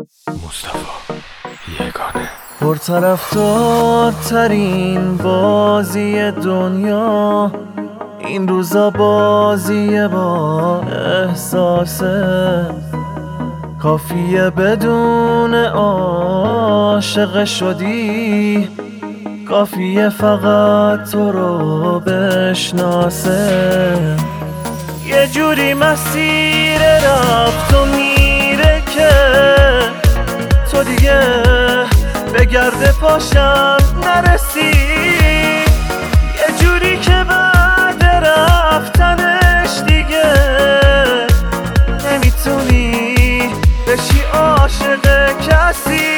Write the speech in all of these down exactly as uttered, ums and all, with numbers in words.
مصطفی یگانه پرطرفدار ترین بازی دنیا این روزا بازی با احساسه، کافیه بدون عاشق شدی، کافیه فقط تو رو بشناسه. یه جوری مسیر رفت و میره که تو دیگه به گرد پاشم نرسی، یه جوری که بعد رفتنش دیگه نمیتونی بشی عاشق کسی.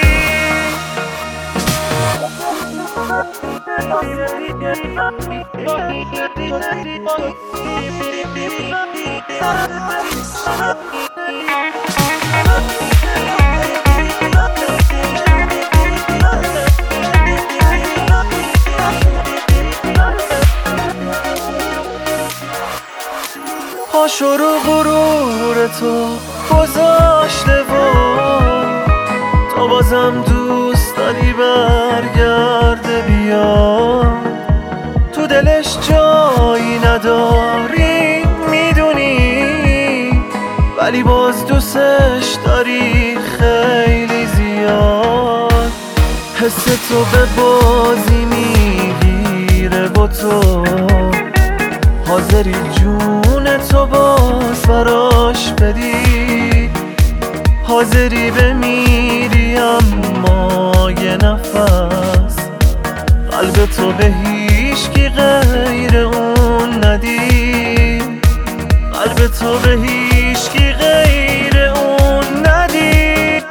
پاشو رو غرور تو گذاشته و تو بازم دوست داری برگرده بیا، تو دلش جایی نداری میدونی، ولی باز دوستش داری خیلی زیاد. حس تو به بازی میگیره و تو حاضری جون تو باز براش بدی، حاضری بمیری اما یه نفس قلب تو به هیچکی غیر اون ندی، قلب تو به هیچکی غیر اون ندی.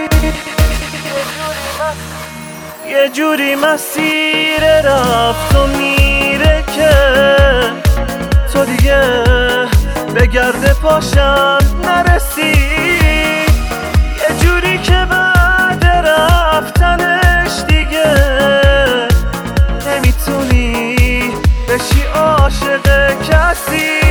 یه جوری مسیر رفت و میره که تو دیگه به گرد پاشم نرسی، یه جوری که بعد رفتنش دیگه نمیتونی بشی عاشق کسی.